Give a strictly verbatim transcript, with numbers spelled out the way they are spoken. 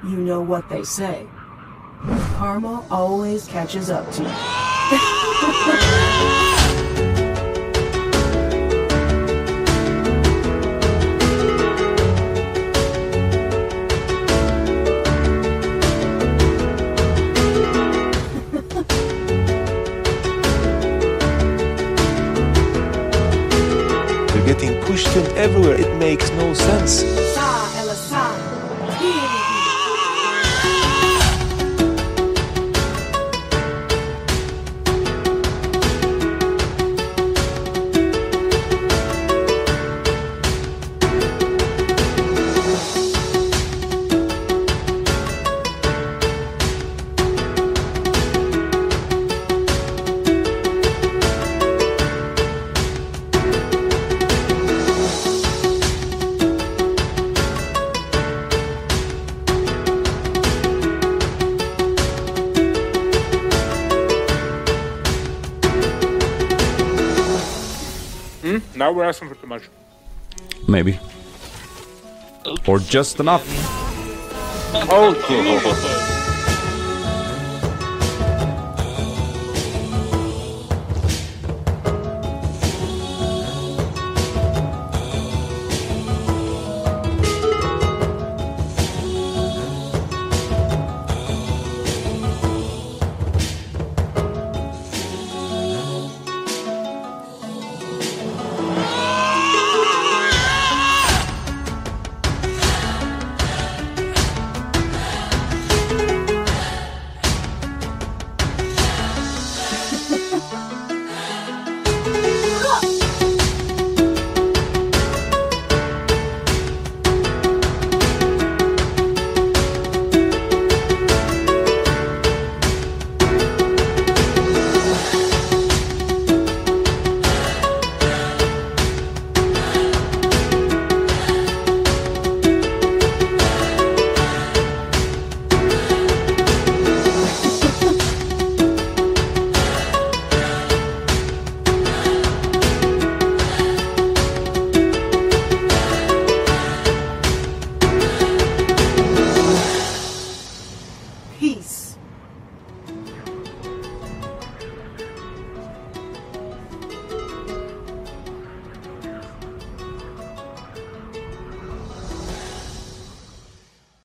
You know what they say. Karma always catches up to you. You're getting pushed from everywhere. It makes no sense. Now we're asking for too much. Maybe. Or just enough. Oh,